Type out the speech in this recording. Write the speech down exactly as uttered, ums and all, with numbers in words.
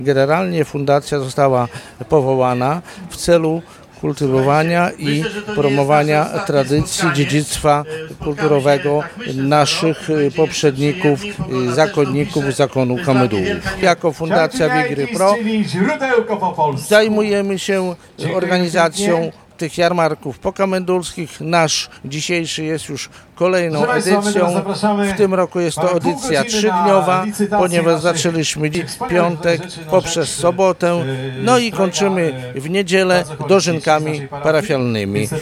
Generalnie fundacja została powołana w celu kultywowania i promowania tradycji, dziedzictwa kulturowego naszych poprzedników, zakonników zakonu Kamydułów. Jako Fundacja Wigry Pro zajmujemy się organizacją tych jarmarków pokamendulskich. Nasz dzisiejszy jest już kolejną edycją. W tym roku jest to edycja trzydniowa, ponieważ zaczęliśmy piątek poprzez sobotę, no i kończymy w niedzielę dożynkami parafialnymi.